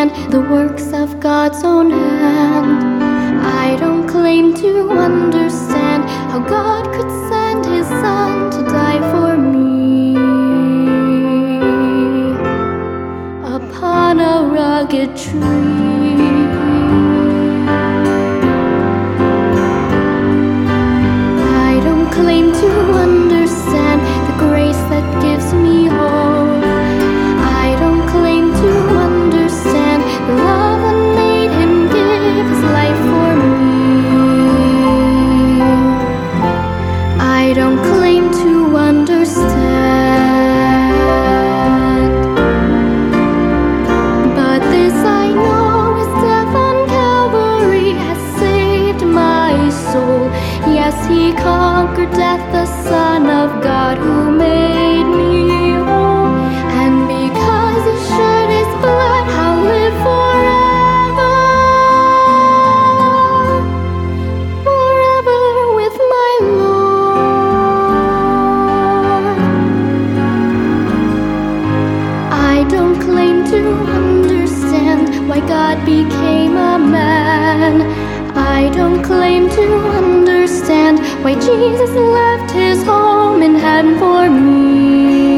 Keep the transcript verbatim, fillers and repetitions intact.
understand the works of God's own hand. I don't claim to understand how God could send His Son to die for me upon a rugged tree. I don't claim to understand the grace that gives me hope. I don't claim to understand the love that made Him give His life for me. I don't claim to understand, but this I know, His death on Calvary has saved my soul. Yes, He conquered death, the Son of God who made me whole. And because He shed His blood, I'll live forever, forever with my Lord. I don't claim to understand why God became a man. I don't claim to understand why Jesus left His home in heaven for me.